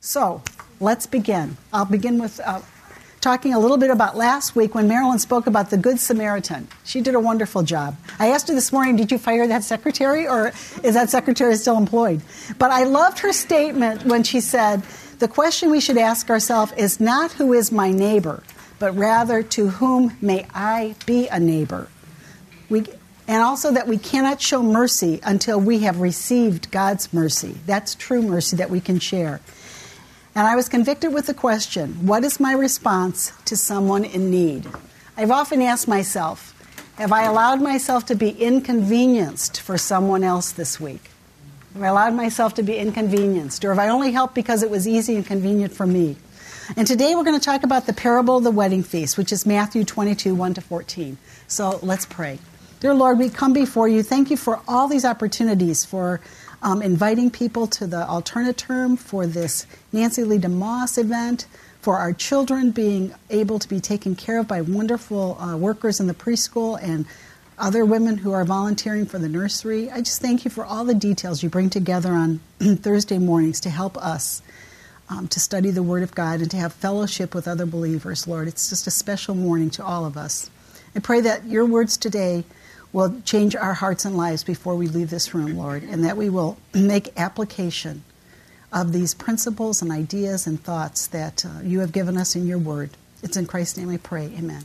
So let's begin. I'll begin with talking a little bit about last week when Marilyn spoke about the Good Samaritan. She did a wonderful job. I asked her this morning, did you fire that secretary, or is that secretary still employed? But I loved her statement when she said, the question we should ask ourselves is not who is my neighbor, but rather to whom may I be a neighbor. And also that we cannot show mercy until we have received God's mercy. That's true mercy that we can share. And I was convicted with the question, what is my response to someone in need? I've often asked myself, have I allowed myself to be inconvenienced for someone else this week? Have I allowed myself to be inconvenienced? Or have I only helped because it was easy and convenient for me? And today we're going to talk about the parable of the wedding feast, which is Matthew 22, 1-14. So let's pray. Dear Lord, we come before you. Thank you for all these opportunities, for inviting people to the Alternaterm, for this Nancy Lee DeMoss event, for our children being able to be taken care of by wonderful workers in the preschool and other women who are volunteering for the nursery. I just thank you for all the details you bring together on Thursday mornings to help us to study the Word of God and to have fellowship with other believers, Lord. It's just a special morning to all of us. I pray that your words today will change our hearts and lives before we leave this room, Lord, and that we will make application of these principles and ideas and thoughts that you have given us in your word. It's in Christ's name I pray. Amen.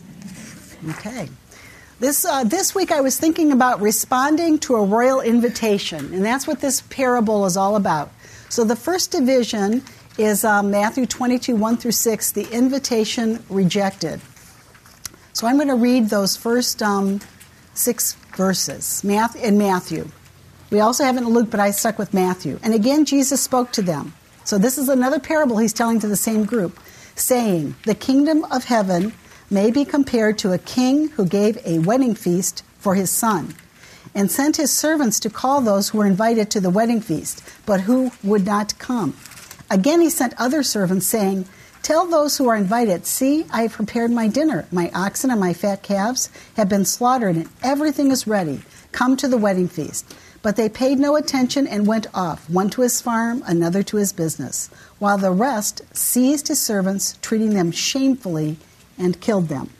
Okay. This week I was thinking about responding to a royal invitation, and that's what this parable is all about. So the first division is Matthew 22, 1-6, the invitation rejected. So I'm going to read those first 6 verses in Matthew. We also have it in Luke, but I stuck with Matthew. And again, Jesus spoke to them. So this is another parable he's telling to the same group, saying, the kingdom of heaven may be compared to a king who gave a wedding feast for his son, and sent his servants to call those who were invited to the wedding feast, but who would not come. Again he sent other servants, saying, tell those who are invited, see, I have prepared my dinner. My oxen and my fat calves have been slaughtered, and everything is ready. Come to the wedding feast. But they paid no attention and went off, one to his farm, another to his business, while the rest seized his servants, treating them shamefully, and killed them.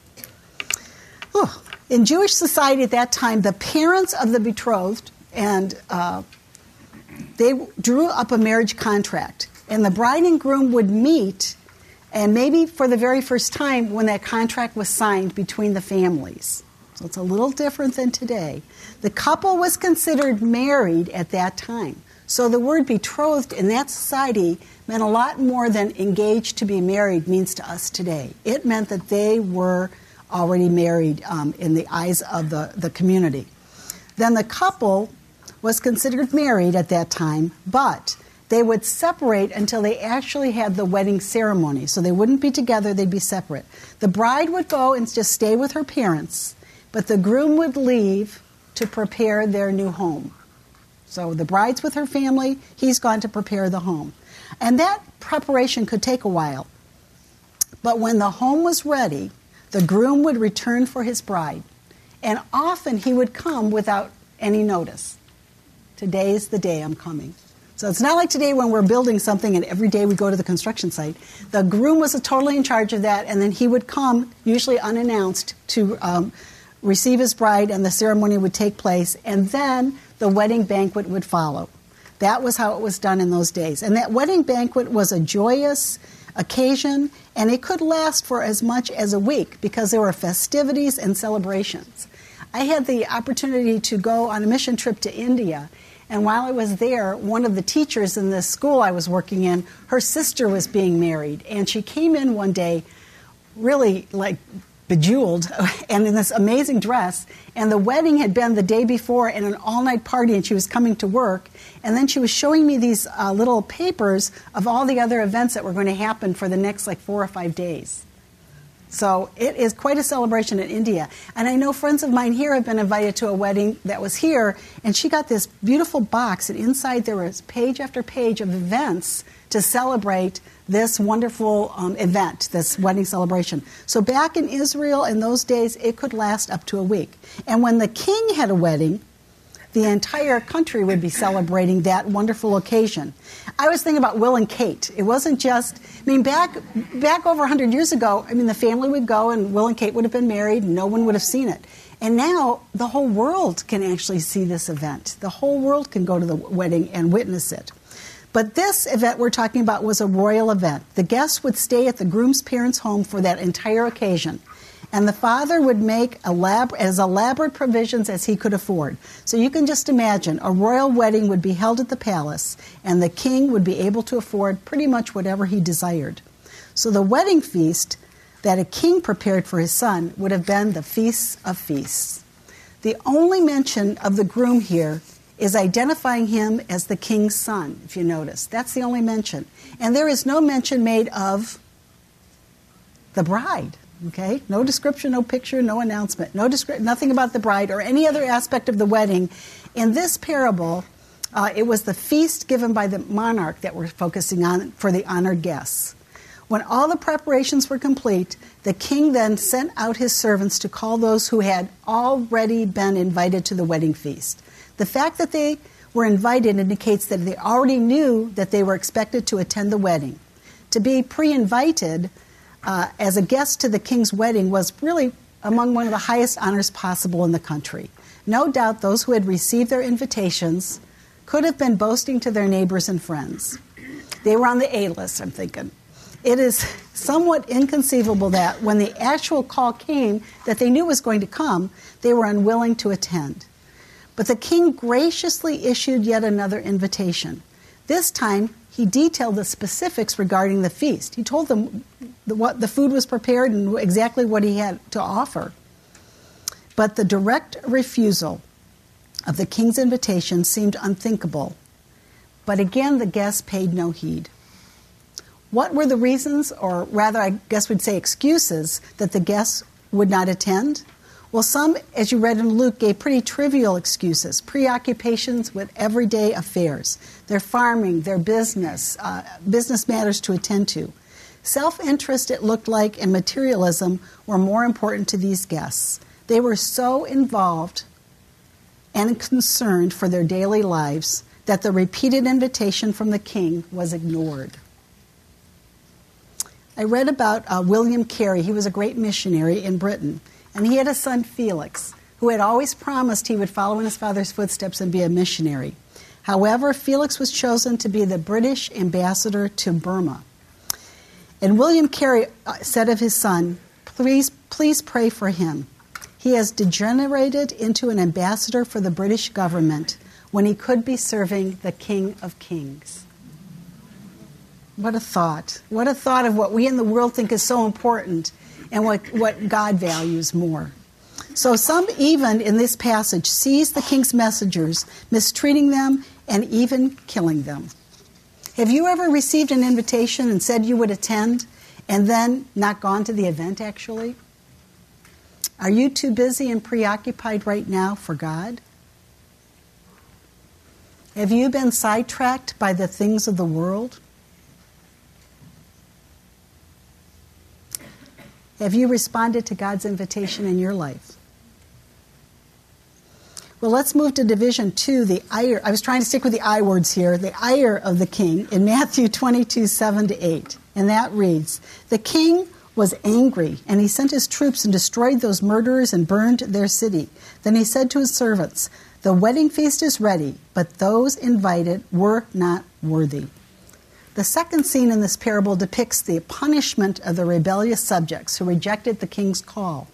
In Jewish society at that time, the parents of the betrothed, and they drew up a marriage contract. And the bride and groom would meet, and maybe for the very first time, when that contract was signed between the families. So it's a little different than today. The couple was considered married at that time. So the word betrothed in that society meant a lot more than engaged to be married means to us today. It meant that they were already married in the eyes of the community. Then the couple was considered married at that time, but they would separate until they actually had the wedding ceremony. So they wouldn't be together, they'd be separate. The bride would go and just stay with her parents, but the groom would leave to prepare their new home. So the bride's with her family, he's gone to prepare the home. And that preparation could take a while. But when the home was ready, the groom would return for his bride. And often he would come without any notice. Today's the day I'm coming. So it's not like today when we're building something and every day we go to the construction site. The groom was totally in charge of that, and then he would come, usually unannounced, to receive his bride, and the ceremony would take place, and then the wedding banquet would follow. That was how it was done in those days. And that wedding banquet was a joyous occasion, and it could last for as much as a week because there were festivities and celebrations. I had the opportunity to go on a mission trip to India, and while I was there, one of the teachers in the school I was working in, her sister was being married, and she came in one day really like bejeweled and in this amazing dress, and the wedding had been the day before and an all-night party, and she was coming to work, and then she was showing me these little papers of all the other events that were going to happen for the next 4 or 5 days. So it is quite a celebration in India. And I know friends of mine here have been invited to a wedding that was here, and she got this beautiful box, and inside there was page after page of events to celebrate this wonderful event, this wedding celebration. So back in Israel in those days, it could last up to a week. And when the king had a wedding, the entire country would be celebrating that wonderful occasion. I was thinking about Will and Kate. It wasn't just, back over 100 years ago, the family would go and Will and Kate would have been married and no one would have seen it. And now the whole world can actually see this event. The whole world can go to the wedding and witness it. But this event we're talking about was a royal event. The guests would stay at the groom's parents' home for that entire occasion. And the father would make as elaborate provisions as he could afford. So you can just imagine a royal wedding would be held at the palace, and the king would be able to afford pretty much whatever he desired. So the wedding feast that a king prepared for his son would have been the Feast of Feasts. The only mention of the groom here is identifying him as the king's son, if you notice. That's the only mention. And there is no mention made of the bride, okay? No description, no picture, no announcement, nothing about the bride or any other aspect of the wedding. In this parable, it was the feast given by the monarch that we're focusing on for the honored guests. When all the preparations were complete, the king then sent out his servants to call those who had already been invited to the wedding feast. The fact that they were invited indicates that they already knew that they were expected to attend the wedding. To be pre-invited as a guest to the king's wedding was really among one of the highest honors possible in the country. No doubt those who had received their invitations could have been boasting to their neighbors and friends. They were on the A-list, I'm thinking. It is somewhat inconceivable that when the actual call came that they knew was going to come, they were unwilling to attend. But the king graciously issued yet another invitation. This time, he detailed the specifics regarding the feast. He told them what the food was prepared and exactly what he had to offer. But the direct refusal of the king's invitation seemed unthinkable. But again, the guests paid no heed. What were the reasons, or rather I guess we'd say excuses, that the guests would not attend? Well, some, as you read in Luke, gave pretty trivial excuses, preoccupations with everyday affairs, their farming, their business matters to attend to. Self-interest, it looked like, and materialism were more important to these guests. They were so involved and concerned for their daily lives that the repeated invitation from the king was ignored. I read about William Carey. He was a great missionary in Britain, and he had a son, Felix, who had always promised he would follow in his father's footsteps and be a missionary. However, Felix was chosen to be the British ambassador to Burma. And William Carey said of his son, please pray for him. He has degenerated into an ambassador for the British government when he could be serving the King of Kings. What a thought. What a thought of what we in the world think is so important and what God values more. So some even in this passage seized the king's messengers, mistreating them and even killing them. Have you ever received an invitation and said you would attend and then not gone to the event actually? Are you too busy and preoccupied right now for God? Have you been sidetracked by the things of the world? Have you responded to God's invitation in your life? Well, let's move to division 2, the ire. I was trying to stick with the I words here. The ire of the king in Matthew 22, 7-8. And that reads, "The king was angry, and he sent his troops and destroyed those murderers and burned their city. Then he said to his servants, 'The wedding feast is ready, but those invited were not worthy.'" The second scene in this parable depicts the punishment of the rebellious subjects who rejected the king's call.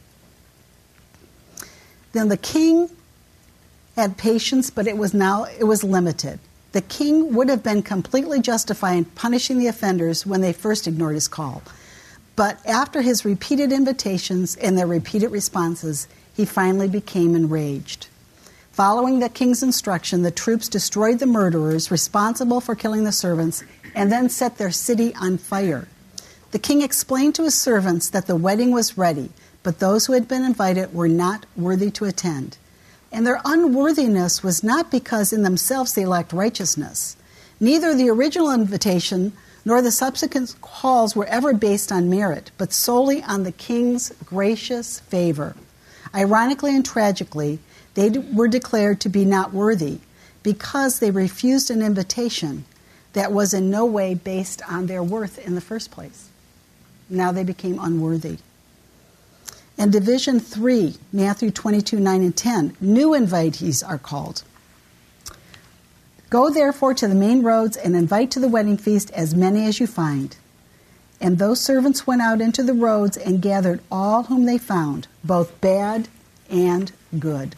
Then the king had patience, but it was limited. The king would have been completely justified in punishing the offenders when they first ignored his call. But after his repeated invitations and their repeated responses, he finally became enraged. Following the king's instruction, the troops destroyed the murderers responsible for killing the servants and then set their city on fire. The king explained to his servants that the wedding was ready, but those who had been invited were not worthy to attend. And their unworthiness was not because in themselves they lacked righteousness. Neither the original invitation nor the subsequent calls were ever based on merit, but solely on the king's gracious favor. Ironically and tragically, They were declared to be not worthy because they refused an invitation that was in no way based on their worth in the first place. Now they became unworthy. And Division 3, Matthew 22, 9 and 10, new invitees are called. Go therefore to the main roads and invite to the wedding feast as many as you find. And those servants went out into the roads and gathered all whom they found, both bad and good.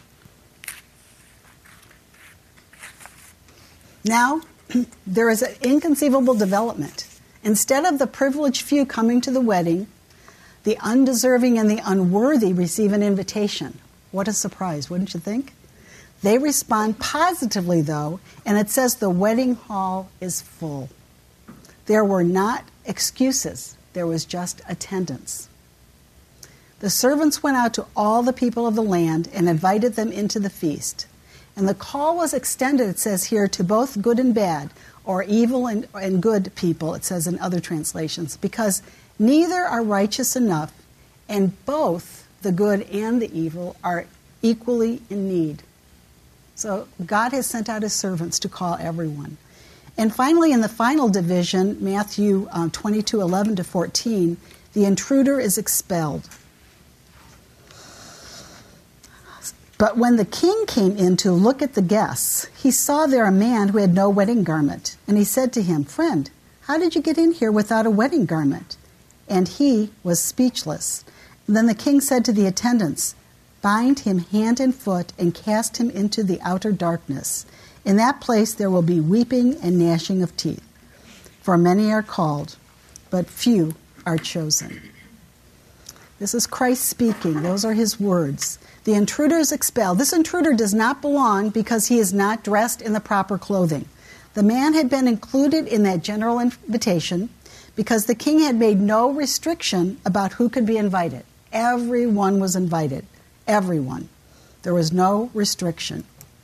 Now, there is an inconceivable development. Instead of the privileged few coming to the wedding, the undeserving and the unworthy receive an invitation. What a surprise, wouldn't you think? They respond positively, though, and it says the wedding hall is full. There were not excuses. There was just attendance. The servants went out to all the people of the land and invited them into the feast. And the call was extended, it says here, to both good and bad, or evil and good people, it says in other translations, because neither are righteous enough, and both the good and the evil are equally in need. So God has sent out his servants to call everyone. And finally, in the final division, Matthew 22, 11 to 14, the intruder is expelled. But when the king came in to look at the guests, he saw there a man who had no wedding garment. And he said to him, "Friend, how did you get in here without a wedding garment?" And he was speechless. And then the king said to the attendants, "Bind him hand and foot and cast him into the outer darkness. In that place there will be weeping and gnashing of teeth. For many are called, but few are chosen." This is Christ speaking. Those are his words. The intruder is expelled. This intruder does not belong because he is not dressed in the proper clothing. The man had been included in that general invitation because the king had made no restriction about who could be invited. Everyone was invited. Everyone. There was no restriction.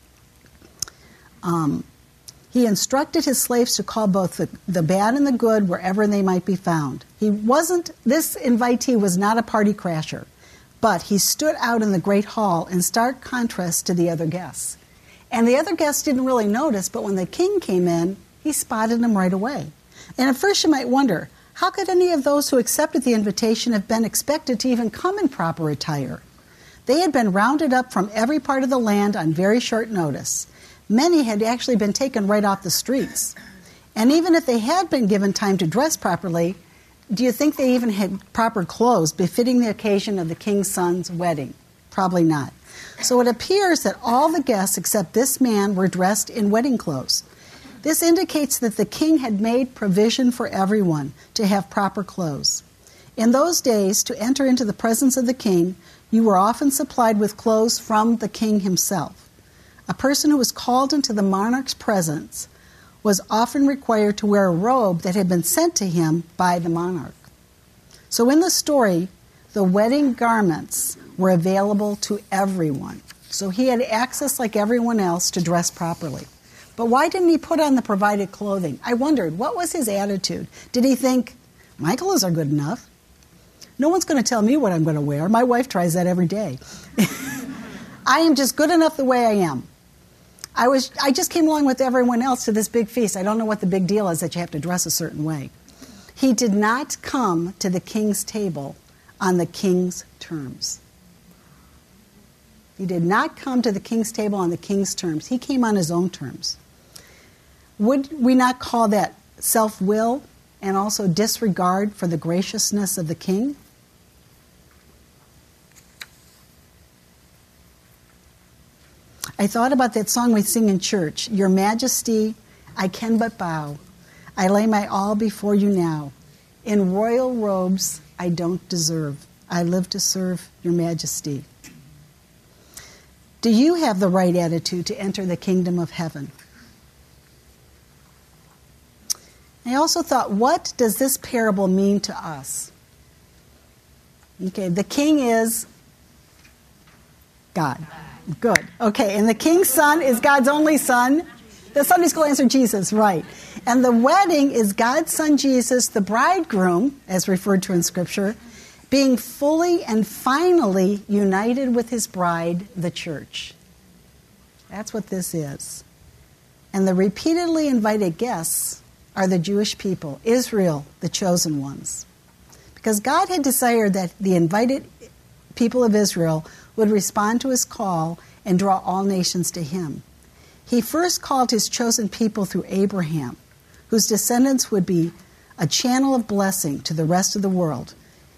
He instructed his slaves to call both the bad and the good wherever they might be found. This invitee was not a party crasher, but he stood out in the great hall in stark contrast to the other guests. And the other guests didn't really notice, but when the king came in, he spotted him right away. And at first you might wonder, how could any of those who accepted the invitation have been expected to even come in proper attire? They had been rounded up from every part of the land on very short notice. Many had actually been taken right off the streets. And even if they had been given time to dress properly, do you think they even had proper clothes befitting the occasion of the king's son's wedding? Probably not. So it appears that all the guests except this man were dressed in wedding clothes. This indicates that the king had made provision for everyone to have proper clothes. In those days, to enter into the presence of the king, you were often supplied with clothes from the king himself. A person who was called into the monarch's presence was often required to wear a robe that had been sent to him by the monarch. So in the story, the wedding garments were available to everyone. So he had access like everyone else to dress properly. But why didn't he put on the provided clothing? I wondered, what was his attitude? Did he think, my clothes are good enough? No one's going to tell me what I'm going to wear. My wife tries that every day. I am just good enough the way I am. I just came along with everyone else to this big feast. I don't know what the big deal is that you have to dress a certain way. He did not come to the king's table on the king's terms. He did not come to the king's table on the king's terms. He came on his own terms. Would we not call that self-will and also disregard for the graciousness of the king? I thought about that song we sing in church, "Your Majesty, I can but bow. I lay my all before you now. In royal robes I don't deserve. I live to serve your Majesty." Do you have the right attitude to enter the kingdom of heaven? I also thought, what does this parable mean to us? Okay, the king is God. Good. Okay, and the king's son is God's only son. The Sunday school answer, Jesus, right. And the wedding is God's son Jesus, the bridegroom, as referred to in Scripture, being fully and finally united with his bride, the church. That's what this is. And the repeatedly invited guests are the Jewish people, Israel, the chosen ones. Because God had desired that the invited people of Israel would respond to his call and draw all nations to him. He first called his chosen people through Abraham, whose descendants would be a channel of blessing to the rest of the world.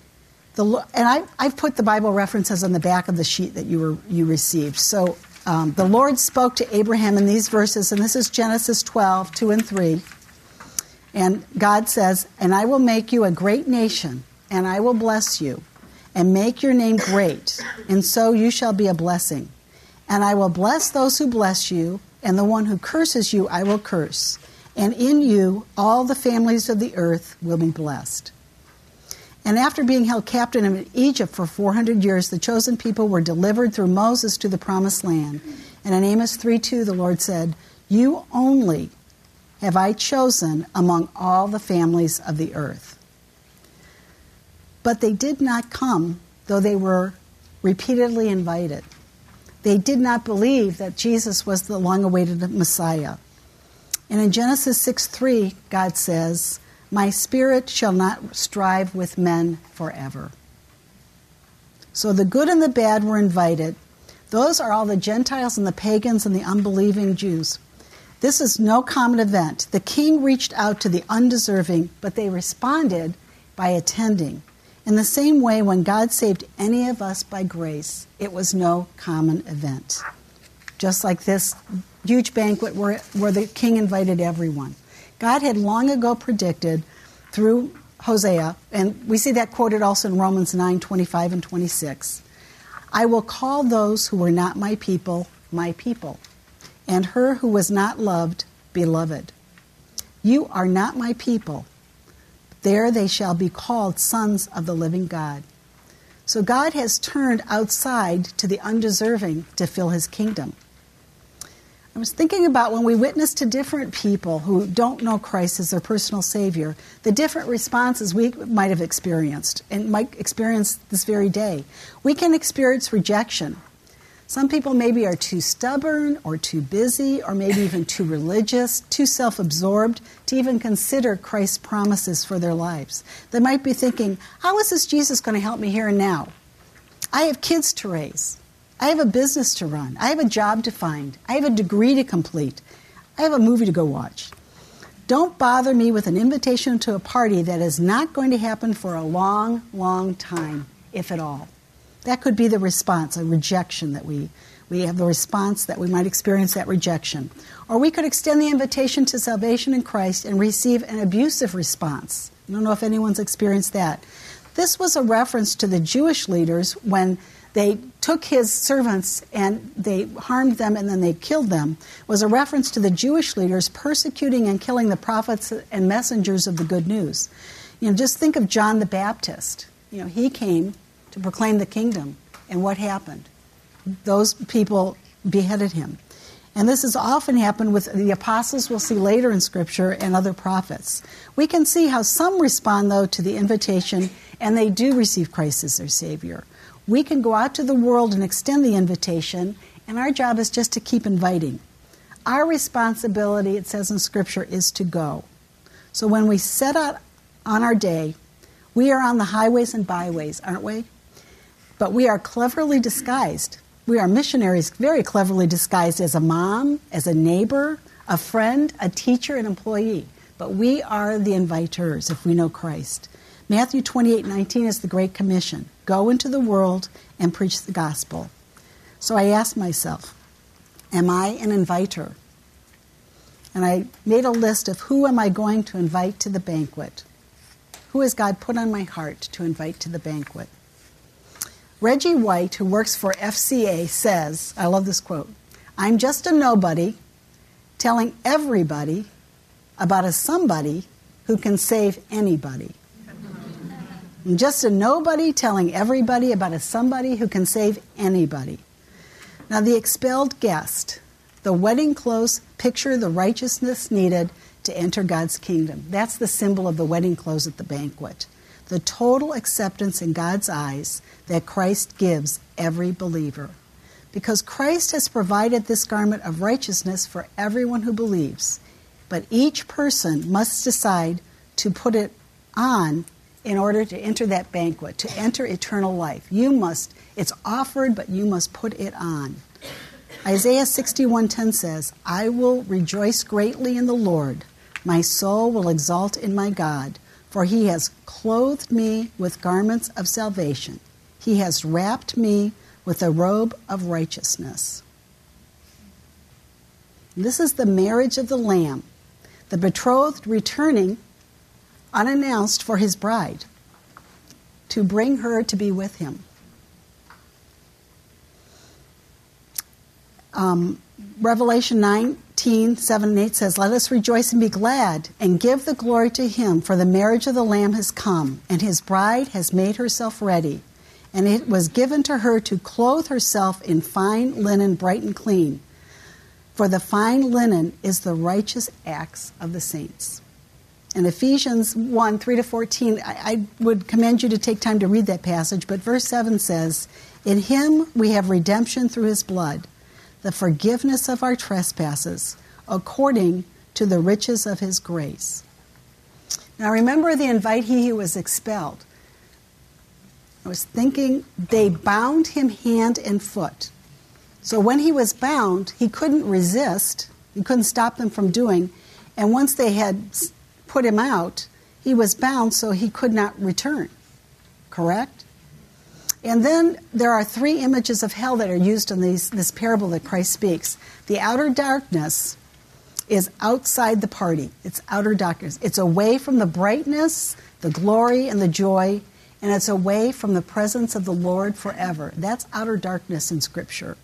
I've put the Bible references on the back of the sheet that you received. So the Lord spoke to Abraham in these verses, and this is Genesis 12, 2 and 3. And God says, "And I will make you a great nation, and I will bless you, and make your name great, and so you shall be a blessing. And I will bless those who bless you, and the one who curses you I will curse. And in you all the families of the earth will be blessed." And after being held captive in Egypt for 400 years, the chosen people were delivered through Moses to the promised land. And in Amos 3:2, the Lord said, "You only have I chosen among all the families of the earth." But they did not come, though they were repeatedly invited. They did not believe that Jesus was the long-awaited Messiah. And in Genesis 6:3, God says, "My spirit shall not strive with men forever." So the good and the bad were invited. Those are all the Gentiles and the pagans and the unbelieving Jews. This is no common event. The king reached out to the undeserving, but they responded by attending. In the same way, when God saved any of us by grace, it was no common event. Just like this huge banquet where the king invited everyone. God had long ago predicted through Hosea, and we see that quoted also in Romans 9, 25 and 26, "I will call those who were not my people, and her who was not loved, beloved. You are not my people. There they shall be called sons of the living God." So God has turned outside to the undeserving to fill his kingdom. I was thinking about when we witness to different people who don't know Christ as their personal Savior, the different responses we might have experienced and might experience this very day. We can experience rejection. Some people maybe are too stubborn or too busy or maybe even too religious, too self-absorbed to even consider Christ's promises for their lives. They might be thinking, how is this Jesus going to help me here and now? I have kids to raise. I have a business to run. I have a job to find. I have a degree to complete. I have a movie to go watch. Don't bother me with an invitation to a party that is not going to happen for a long, long time, if at all. That could be the response, a rejection that we have the response that we might experience that rejection. Or we could extend the invitation to salvation in Christ and receive an abusive response. I don't know if anyone's experienced that. This was a reference to the Jewish leaders when they took his servants and they harmed them and then they killed them. It was a reference to the Jewish leaders persecuting and killing the prophets and messengers of the good news. Just think of John the Baptist. He came to proclaim the kingdom. And what happened? Those people beheaded him. And this has often happened with the apostles we'll see later in Scripture and other prophets. We can see how some respond, though, to the invitation, and they do receive Christ as their Savior. We can go out to the world and extend the invitation, and our job is just to keep inviting. Our responsibility, it says in Scripture, is to go. So when we set out on our day, we are on the highways and byways, aren't we? But we are cleverly disguised. We are missionaries very cleverly disguised as a mom, as a neighbor, a friend, a teacher, an employee. But we are the inviters if we know Christ. Matthew 28:19 is the Great Commission. Go into the world and preach the gospel. So I asked myself, am I an inviter? And I made a list of who am I going to invite to the banquet? Who has God put on my heart to invite to the banquet? Reggie White, who works for FCA, says, I love this quote, "I'm just a nobody telling everybody about a somebody who can save anybody." I'm just a nobody telling everybody about a somebody who can save anybody. Now, the expelled guest, the wedding clothes picture the righteousness needed to enter God's kingdom. That's the symbol of the wedding clothes at the banquet. the total acceptance in God's eyes that Christ gives every believer. Because Christ has provided this garment of righteousness for everyone who believes, but each person must decide to put it on in order to enter that banquet, to enter eternal life. It's offered, but you must put it on. Isaiah 61:10 says, I will rejoice greatly in the Lord. My soul will exult in my God, for he has clothed me with garments of salvation. He has wrapped me with a robe of righteousness. This is the marriage of the Lamb, the betrothed returning unannounced for his bride, to bring her to be with him. Revelation 19:7-8 says, Let us rejoice and be glad, and give the glory to him, for the marriage of the Lamb has come, and his bride has made herself ready. And it was given to her to clothe herself in fine linen, bright and clean. For the fine linen is the righteous acts of the saints. In Ephesians 1:3-14, I would commend you to take time to read that passage, but verse 7 says, In him we have redemption through his blood, the forgiveness of our trespasses, according to the riches of his grace. Now remember the invitee who was expelled. I was thinking they bound him hand and foot. So when he was bound, he couldn't resist. He couldn't stop them from doing. And once they had put him out, he was bound so he could not return. Correct? And then there are three images of hell that are used in this parable that Christ speaks. The outer darkness is outside the party. It's outer darkness. It's away from the brightness, the glory, and the joy, and it's away from the presence of the Lord forever. That's outer darkness in Scripture.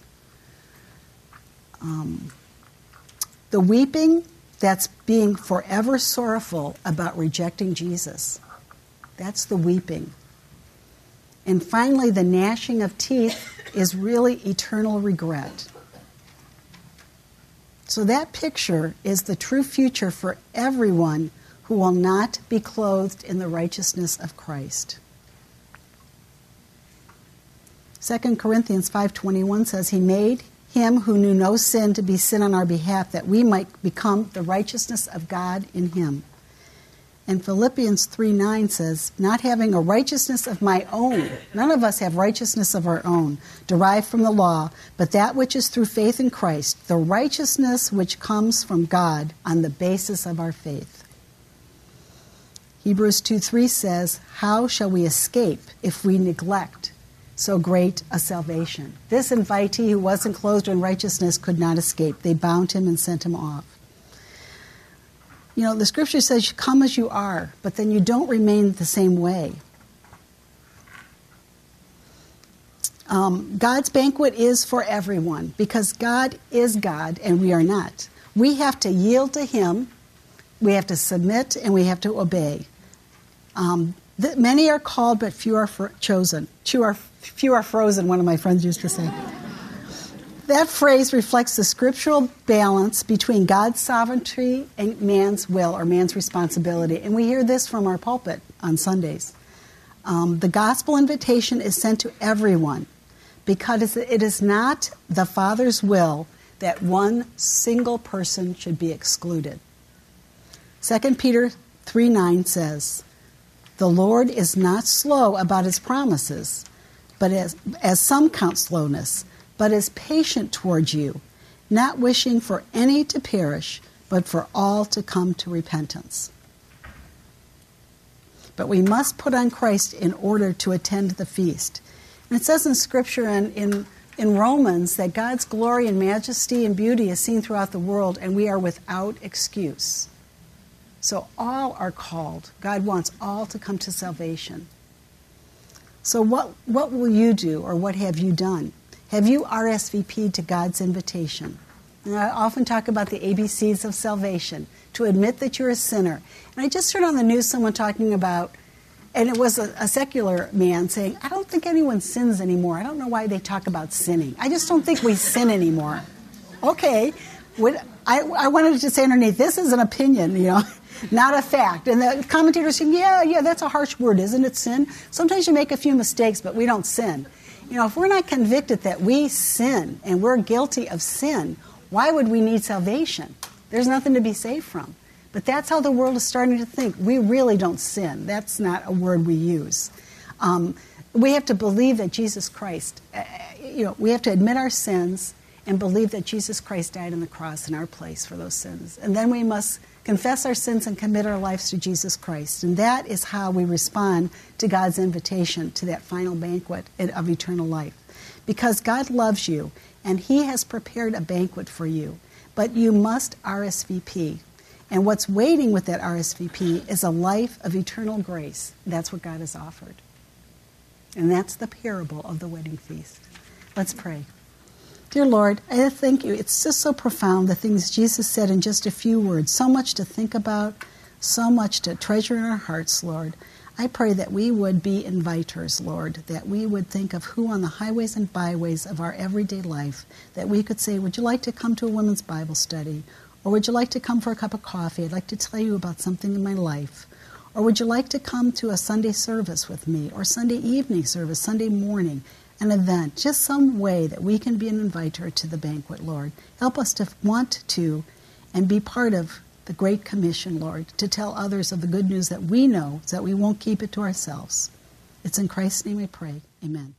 The weeping, that's being forever sorrowful about rejecting Jesus. That's the weeping. And finally, the gnashing of teeth is really eternal regret. So that picture is the true future for everyone who will not be clothed in the righteousness of Christ. 2 Corinthians 5:21 says, He made him who knew no sin to be sin on our behalf, that we might become the righteousness of God in him. And Philippians 3:9 says, Not having a righteousness of my own, none of us have righteousness of our own, derived from the law, but that which is through faith in Christ, the righteousness which comes from God on the basis of our faith. Hebrews 2:3 says, How shall we escape if we neglect so great a salvation? This invitee who wasn't clothed in righteousness could not escape. They bound him and sent him off. You know, the Scripture says, come as you are, but then you don't remain the same way. God's banquet is for everyone, because God is God and we are not. We have to yield to him, we have to submit, and we have to obey. Many are called, but few are chosen. Few are frozen, one of my friends used to say. That phrase reflects the scriptural balance between God's sovereignty and man's will or man's responsibility. And we hear this from our pulpit on Sundays. The gospel invitation is sent to everyone because it is not the Father's will that one single person should be excluded. 2 Peter 3:9 says, The Lord is not slow about his promises, but as some count slowness, but is patient towards you, not wishing for any to perish, but for all to come to repentance. But we must put on Christ in order to attend the feast. And it says in Scripture and in Romans that God's glory and majesty and beauty is seen throughout the world, and we are without excuse. So all are called. God wants all to come to salvation. So what will you do, or what have you done? Have you RSVP'd to God's invitation? And I often talk about the ABCs of salvation, to admit that you're a sinner. And I just heard on the news someone talking about, and it was a secular man saying, I don't think anyone sins anymore. I don't know why they talk about sinning. I just don't think we sin anymore. Okay. I wanted to say underneath, this is an opinion, you know. not a fact. And the commentators saying, yeah, that's a harsh word, isn't it, sin? Sometimes you make a few mistakes, but we don't sin. If we're not convicted that we sin and we're guilty of sin, why would we need salvation? There's nothing to be saved from. But that's how the world is starting to think. We really don't sin. That's not a word we use. We have to believe that Jesus Christ, we have to admit our sins and believe that Jesus Christ died on the cross in our place for those sins. And then we must confess our sins and commit our lives to Jesus Christ. And that is how we respond to God's invitation to that final banquet of eternal life. Because God loves you, and He has prepared a banquet for you. But you must RSVP. And what's waiting with that RSVP is a life of eternal grace. That's what God has offered. And that's the parable of the wedding feast. Let's pray. Dear Lord, I thank you. It's just so profound, the things Jesus said in just a few words. So much to think about, so much to treasure in our hearts, Lord. I pray that we would be inviters, Lord, that we would think of who on the highways and byways of our everyday life, that we could say, would you like to come to a women's Bible study? Or would you like to come for a cup of coffee? I'd like to tell you about something in my life. Or would you like to come to a Sunday service with me, or Sunday evening service, Sunday morning, an event, just some way that we can be an inviter to the banquet, Lord. Help us to want to and be part of the Great Commission, Lord, to tell others of the good news that we know so that we won't keep it to ourselves. It's in Christ's name we pray. Amen.